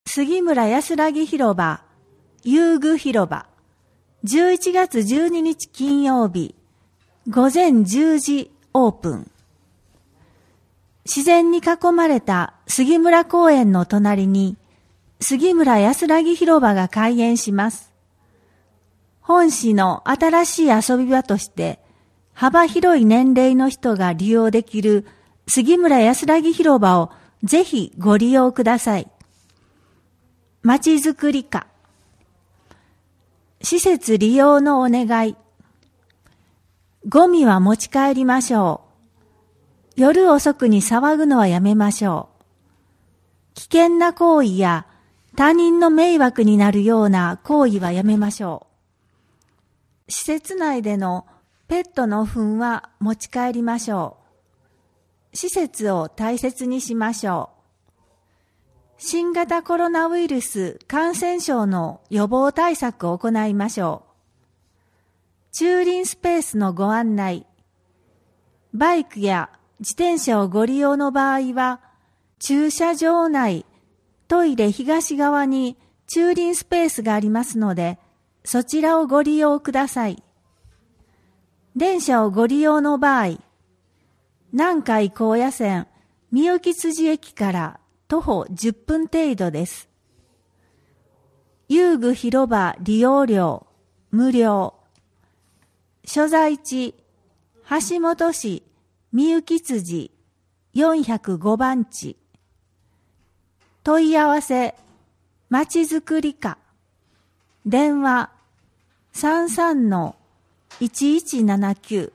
杉村安らぎ広場、遊具広場、11月12日金曜日、午前10時オープン。自然に囲まれた杉村公園の隣に、杉村安らぎ広場が開園します。本市の新しい遊び場として、幅広い年齢の人が利用できる杉村安らぎ広場をぜひご利用ください。まちづくり課。施設利用のお願い。ゴミは持ち帰りましょう。夜遅くに騒ぐのはやめましょう。危険な行為や他人の迷惑になるような行為はやめましょう。施設内でのペットの糞は持ち帰りましょう。施設を大切にしましょう。新型コロナウイルス感染症の予防対策を行いましょう。駐輪スペースのご案内。バイクや自転車をご利用の場合は、駐車場内、トイレ東側に駐輪スペースがありますので、そちらをご利用ください。電車をご利用の場合、南海高野線みゆき辻駅から徒歩10分程度です。遊具広場利用料無料。所在地、橋本市みゆき辻405番地。問い合わせ、まちづくり課。電話、33-1179。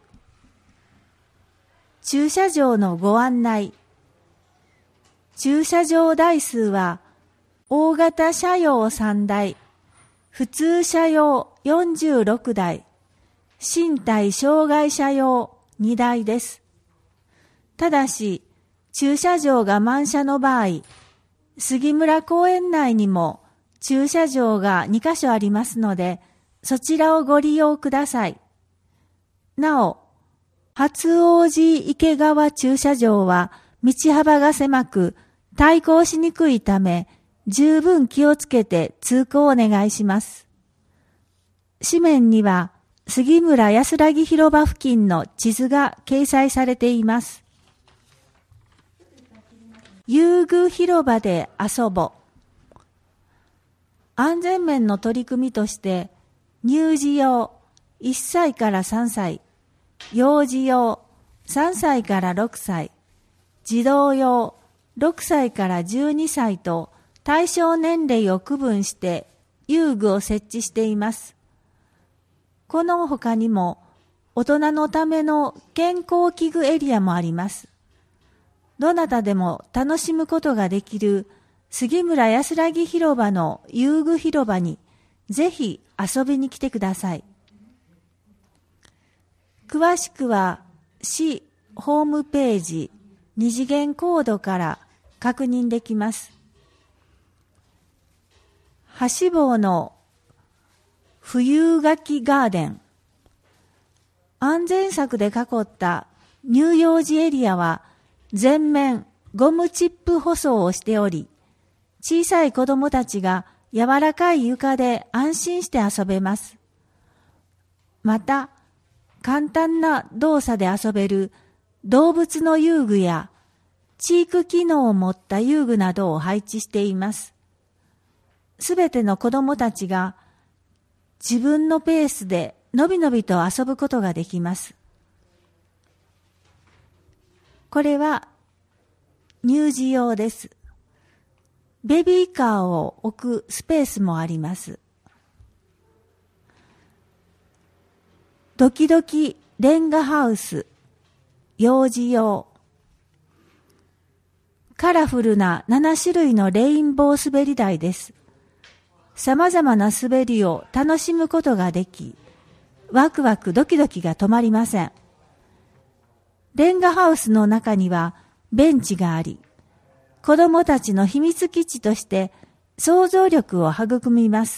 駐車場のご案内。駐車場台数は、大型車用3台、普通車用46台、身体障害車用2台です。ただし、駐車場が満車の場合、杉村公園内にも駐車場が2カ所ありますので、そちらをご利用ください。なお、初王子池川駐車場は道幅が狭く、対向しにくいため、十分気をつけて通行をお願いします。紙面には、杉村安らぎ広場付近の地図が掲載されています。遊具広場で遊ぼ。安全面の取り組みとして、乳児用1歳から3歳、幼児用3歳から6歳、児童用6歳から12歳と対象年齢を区分して遊具を設置しています。この他にも大人のための健康器具エリアもあります。どなたでも楽しむことができる杉村安らぎ広場の遊具広場にぜひ遊びに来てください。詳しくは市ホームページ二次元コードから確認できます。橋坊の冬垣ガーデン。安全柵で囲った乳幼児エリアは全面ゴムチップ舗装をしており、小さい子供たちが柔らかい床で安心して遊べます。また、簡単な動作で遊べる動物の遊具や知育機能を持った遊具などを配置しています。すべての子供たちが自分のペースでのびのびと遊ぶことができます。これは乳児用です。ベビーカーを置くスペースもあります。ドキドキレンガハウス、幼児用。カラフルな7種類のレインボー滑り台です。様々な滑りを楽しむことができ、ワクワクドキドキが止まりません。レンガハウスの中にはベンチがあり、子供たちの秘密基地として想像力を育みます。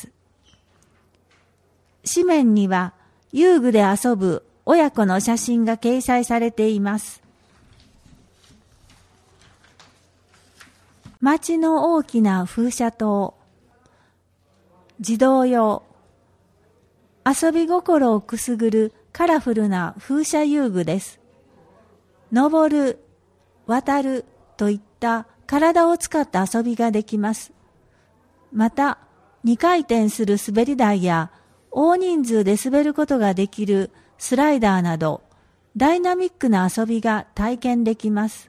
紙面には遊具で遊ぶ親子の写真が掲載されています。 街の大きな風車塔、児童用、遊び心をくすぐるカラフルな風車遊具です。登る、渡るといった体を使った遊びができます。また、2回転する滑り台や大人数で滑ることができるスライダーなど、ダイナミックな遊びが体験できます。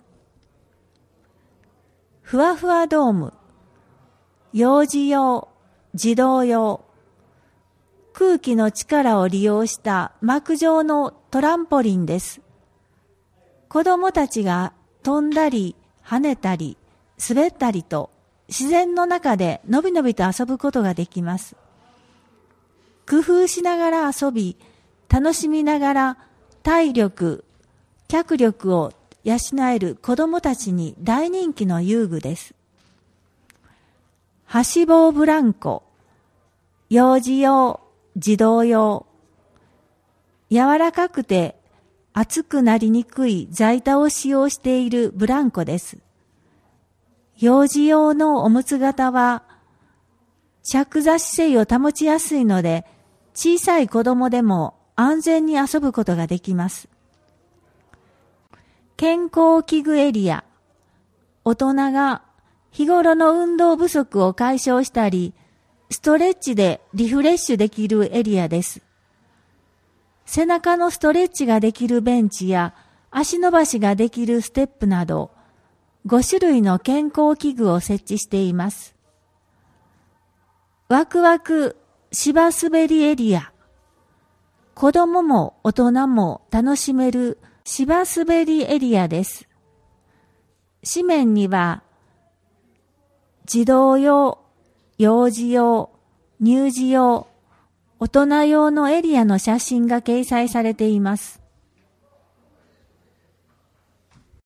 ふわふわドーム、幼児用、児童用、空気の力を利用した膜状のトランポリンです。子供たちが飛んだり跳ねたり滑ったりと自然の中でのびのびと遊ぶことができます。工夫しながら遊び、楽しみながら体力、脚力を養える子供たちに大人気の遊具です。はし棒ブランコ、幼児用、児童用、柔らかくて熱くなりにくい材板を使用しているブランコです。幼児用のおむつ型は着座姿勢を保ちやすいので、小さい子供でも安全に遊ぶことができます。健康器具エリア、大人が日頃の運動不足を解消したり、ストレッチでリフレッシュできるエリアです。背中のストレッチができるベンチや足伸ばしができるステップなど、5種類の健康器具を設置しています。ワクワク芝滑りエリア、子供も大人も楽しめる芝滑りエリアです。紙面には、児童用、幼児用、乳児用、大人用のエリアの写真が掲載されています。